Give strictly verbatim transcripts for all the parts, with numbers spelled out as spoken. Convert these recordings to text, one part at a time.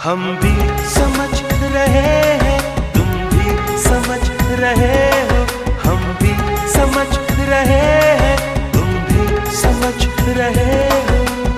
हम भी समझ रहे हैं, तुम भी समझ रहे हो। हम भी समझ रहे हैं, तुम भी समझ रहे हो।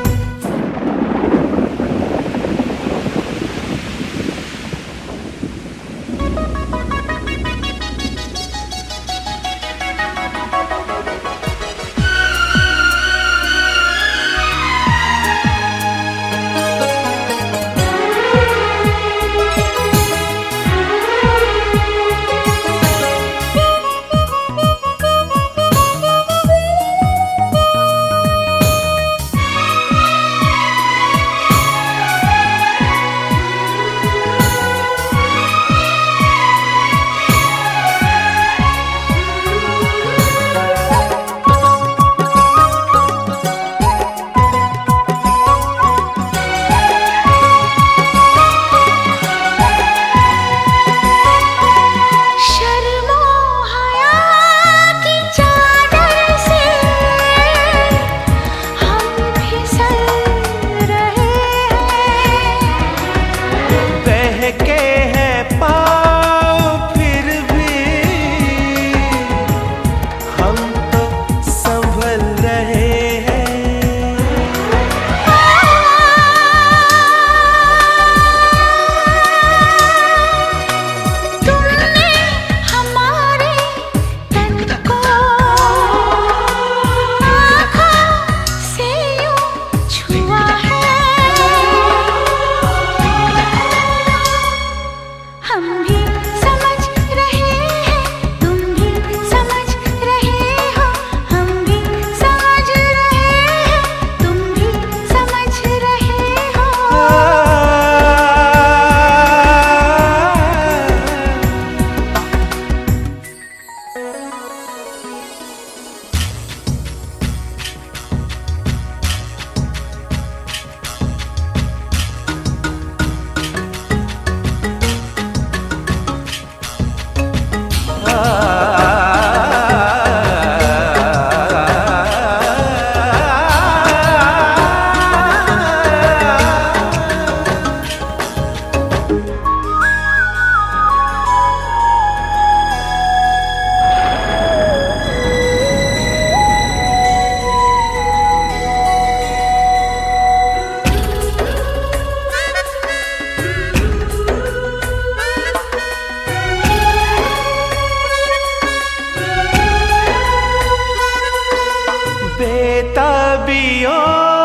बेताबियों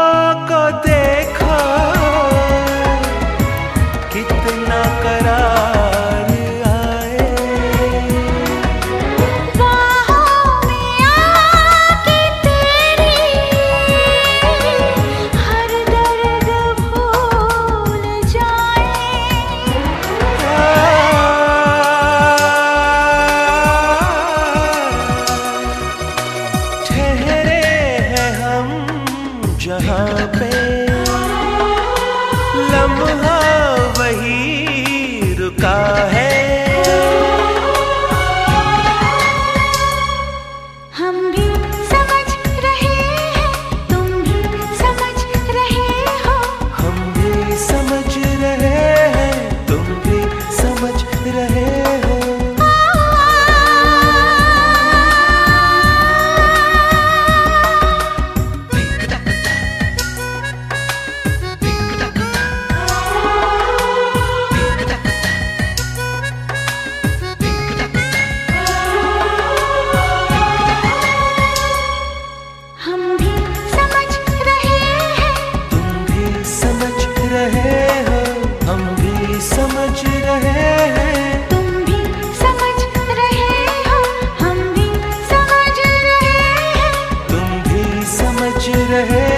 को देखो कितना करार आए। बाहों में आके तेरी हर दर्द भूल जाए। ठहरे जहाँ पे लम्हा वही रुका है। हम भी समझ रहे हैं, तुम भी समझ रहे हो। हम भी समझ रहे हैं, तुम भी समझ रहे हो। हम भी समझ रहे हैं, तुम भी समझ रहे हो। हम भी समझ रहे हैं, तुम भी समझ रहे